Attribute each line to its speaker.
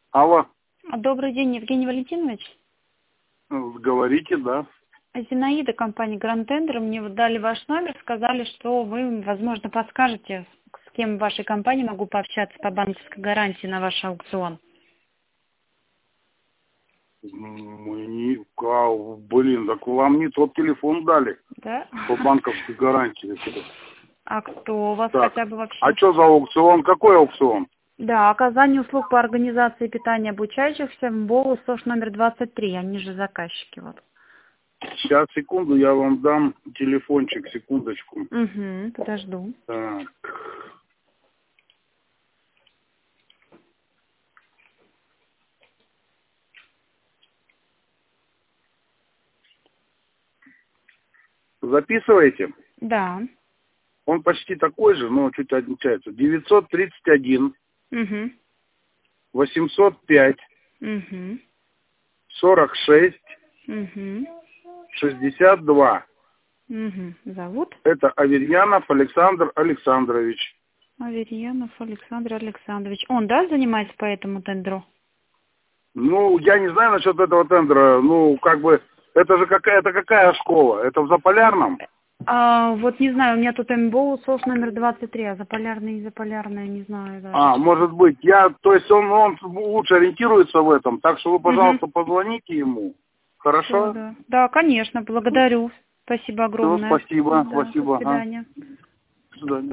Speaker 1: Алло,
Speaker 2: Добрый день, Евгений Валентинович.
Speaker 1: говорите, да.
Speaker 2: Зинаида, компания Grand Tender. Мне вот дали ваш номер, сказали, что вы, возможно, подскажете, с кем в вашей компании могу пообщаться по банковской гарантии на ваш аукцион.
Speaker 1: Блин, так вам не тот телефон дали
Speaker 2: Да?
Speaker 1: по банковской гарантии.
Speaker 2: А кто у вас
Speaker 1: Так,
Speaker 2: хотя бы вообще?
Speaker 1: а что за аукцион? Какой аукцион?
Speaker 2: Да, оказание услуг по организации питания обучающихся МБО СОЖ номер 23, они же заказчики. Вот.
Speaker 1: Сейчас, секунду, я вам дам телефончик, секундочку.
Speaker 2: Угу, подожду.
Speaker 1: Так. Записываете?
Speaker 2: Да.
Speaker 1: Он почти такой же, но чуть отличается. 931
Speaker 2: Угу.
Speaker 1: 805
Speaker 2: Угу.
Speaker 1: 46
Speaker 2: Угу.
Speaker 1: 62.
Speaker 2: Угу. Зовут?
Speaker 1: Это Аверьянов Александр Александрович.
Speaker 2: Аверьянов Александр Александрович. Он, да, занимается по этому тендеру?
Speaker 1: Ну, я не знаю насчет этого тендера. Ну, как бы, это же какая школа? Это в Заполярном?
Speaker 2: Вот не знаю, у меня тут МБО СОЖ номер 23, а заполярный и заполярная, не знаю даже.
Speaker 1: Может быть. То есть он лучше ориентируется в этом, так что вы, пожалуйста, позвоните ему. Хорошо?
Speaker 2: Да. Да, конечно, благодарю. Спасибо
Speaker 1: Все,
Speaker 2: огромное.
Speaker 1: спасибо,
Speaker 2: Да,
Speaker 1: спасибо.
Speaker 2: до свидания.
Speaker 1: До свидания.